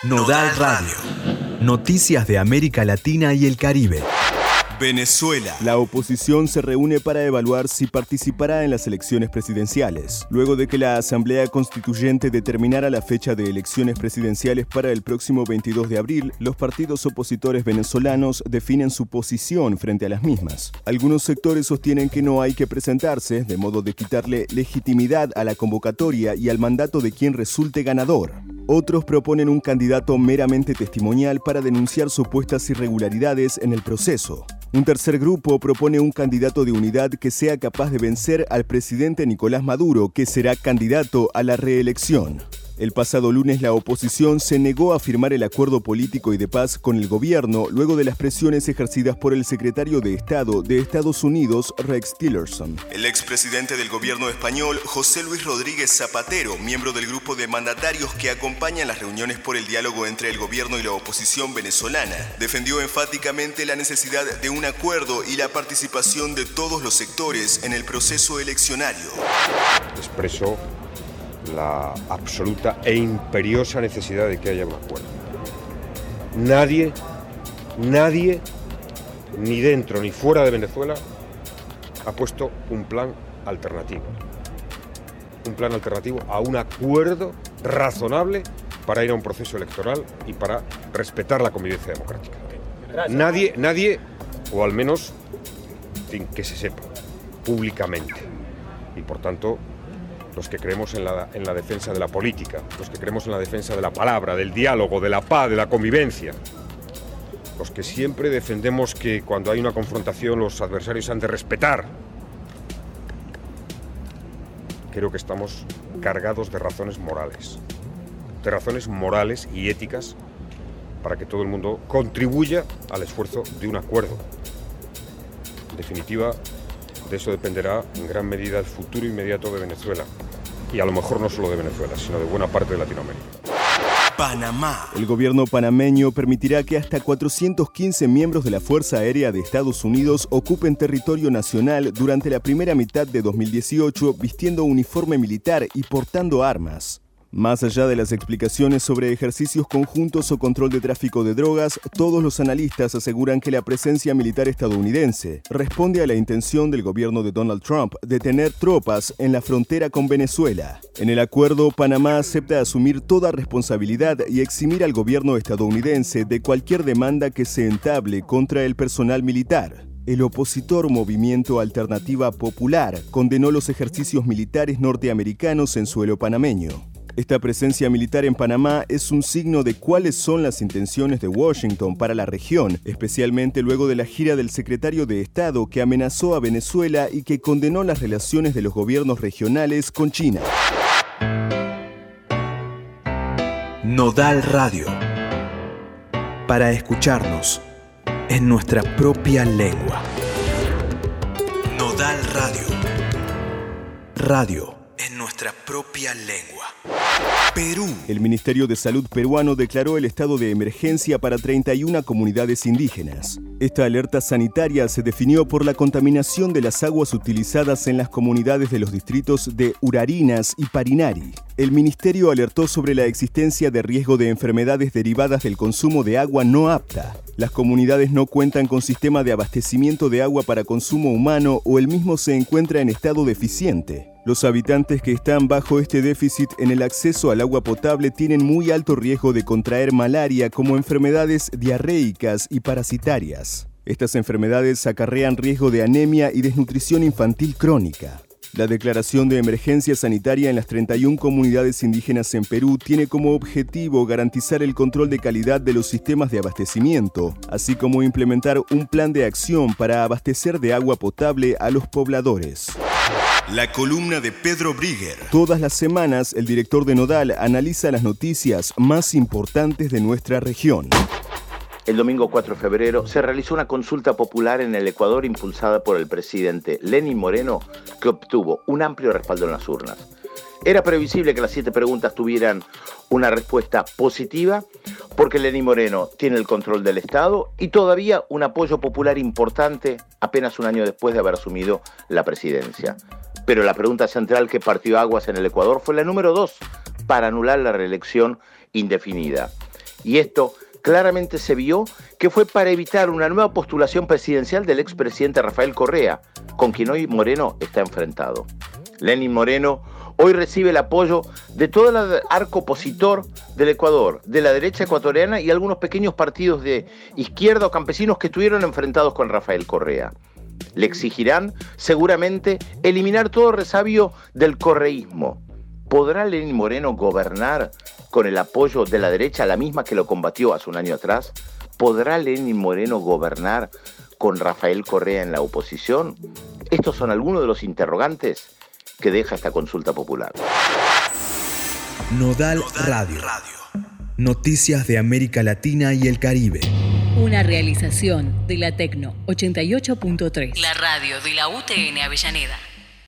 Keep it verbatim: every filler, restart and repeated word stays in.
Nodal Radio. Noticias de América Latina y el Caribe. Venezuela. La oposición se reúne para evaluar si participará en las elecciones presidenciales, luego de que la Asamblea Constituyente determinara la fecha de elecciones presidenciales para el próximo veintidós de abril. Los partidos opositores venezolanos definen su posición frente a las mismas. Algunos sectores sostienen que no hay que presentarse, de modo de quitarle legitimidad a la convocatoria y al mandato de quien resulte ganador. Otros proponen un candidato meramente testimonial para denunciar supuestas irregularidades en el proceso. Un tercer grupo propone un candidato de unidad que sea capaz de vencer al presidente Nicolás Maduro, que será candidato a la reelección. El pasado lunes la oposición se negó a firmar el acuerdo político y de paz con el gobierno luego de las presiones ejercidas por el secretario de Estado de Estados Unidos, Rex Tillerson. El expresidente del gobierno español, José Luis Rodríguez Zapatero, miembro del grupo de mandatarios que acompañan las reuniones por el diálogo entre el gobierno y la oposición venezolana, defendió enfáticamente la necesidad de un acuerdo y la participación de todos los sectores en el proceso eleccionario. Expresó la absoluta e imperiosa necesidad de que haya un acuerdo. Nadie, nadie, ni dentro ni fuera de Venezuela, ha puesto un plan alternativo. Un plan alternativo a un acuerdo razonable para ir a un proceso electoral y para respetar la convivencia democrática. Nadie, nadie, o al menos, en fin, que se sepa, públicamente. Y por tanto, los que creemos en la, en la defensa de la política, los que creemos en la defensa de la palabra, del diálogo, de la paz, de la convivencia, los que siempre defendemos que cuando hay una confrontación los adversarios han de respetar, creo que estamos cargados de razones morales, de razones morales y éticas para que todo el mundo contribuya al esfuerzo de un acuerdo. En definitiva, de eso dependerá en gran medida el futuro inmediato de Venezuela. Y a lo mejor no solo de Venezuela, sino de buena parte de Latinoamérica. Panamá. El gobierno panameño permitirá que hasta cuatrocientos quince miembros de la Fuerza Aérea de Estados Unidos ocupen territorio nacional durante la primera mitad de dos mil dieciocho vistiendo uniforme militar y portando armas. Más allá de las explicaciones sobre ejercicios conjuntos o control de tráfico de drogas, todos los analistas aseguran que la presencia militar estadounidense responde a la intención del gobierno de Donald Trump de tener tropas en la frontera con Venezuela. En el acuerdo, Panamá acepta asumir toda responsabilidad y eximir al gobierno estadounidense de cualquier demanda que se entable contra el personal militar. El opositor Movimiento Alternativa Popular condenó los ejercicios militares norteamericanos en suelo panameño. Esta presencia militar en Panamá es un signo de cuáles son las intenciones de Washington para la región, especialmente luego de la gira del secretario de Estado que amenazó a Venezuela y que condenó las relaciones de los gobiernos regionales con China. Nodal Radio. Para escucharnos en nuestra propia lengua. Nodal Radio. Radio en nuestra propia lengua. Perú. El Ministerio de Salud peruano declaró el estado de emergencia para treinta y una comunidades indígenas. Esta alerta sanitaria se definió por la contaminación de las aguas utilizadas en las comunidades de los distritos de Urarinas y Parinari. El ministerio alertó sobre la existencia de riesgo de enfermedades derivadas del consumo de agua no apta. Las comunidades no cuentan con sistema de abastecimiento de agua para consumo humano o el mismo se encuentra en estado deficiente. Los habitantes que están bajo este déficit en el acceso al agua potable tienen muy alto riesgo de contraer malaria como enfermedades diarreicas y parasitarias. Estas enfermedades acarrean riesgo de anemia y desnutrición infantil crónica. La declaración de emergencia sanitaria en las treinta y una comunidades indígenas en Perú tiene como objetivo garantizar el control de calidad de los sistemas de abastecimiento, así como implementar un plan de acción para abastecer de agua potable a los pobladores. La columna de Pedro Brigger. Todas las semanas, el director de Nodal analiza las noticias más importantes de nuestra región. El domingo cuatro de febrero se realizó una consulta popular en el Ecuador impulsada por el presidente Lenín Moreno, que obtuvo un amplio respaldo en las urnas. Era previsible que las siete preguntas tuvieran una respuesta positiva, porque Lenín Moreno tiene el control del Estado y todavía un apoyo popular importante apenas un año después de haber asumido la presidencia. Pero la pregunta central que partió aguas en el Ecuador fue la número dos, para anular la reelección indefinida. Y esto claramente se vio que fue para evitar una nueva postulación presidencial del expresidente Rafael Correa, con quien hoy Moreno está enfrentado. Lenín Moreno hoy recibe el apoyo de todo el arco opositor del Ecuador, de la derecha ecuatoriana y algunos pequeños partidos de izquierda o campesinos que estuvieron enfrentados con Rafael Correa. Le exigirán seguramente eliminar todo resabio del correísmo. ¿Podrá Lenín Moreno gobernar con el apoyo de la derecha, la misma que lo combatió hace un año atrás? ¿Podrá Lenín Moreno gobernar con Rafael Correa en la oposición? Estos son algunos de los interrogantes que deja esta consulta popular. Nodal, Nodal Radio. Radio. Noticias de América Latina y el Caribe. Una realización de la Tecno ochenta y ocho punto tres. La radio de la U T N Avellaneda.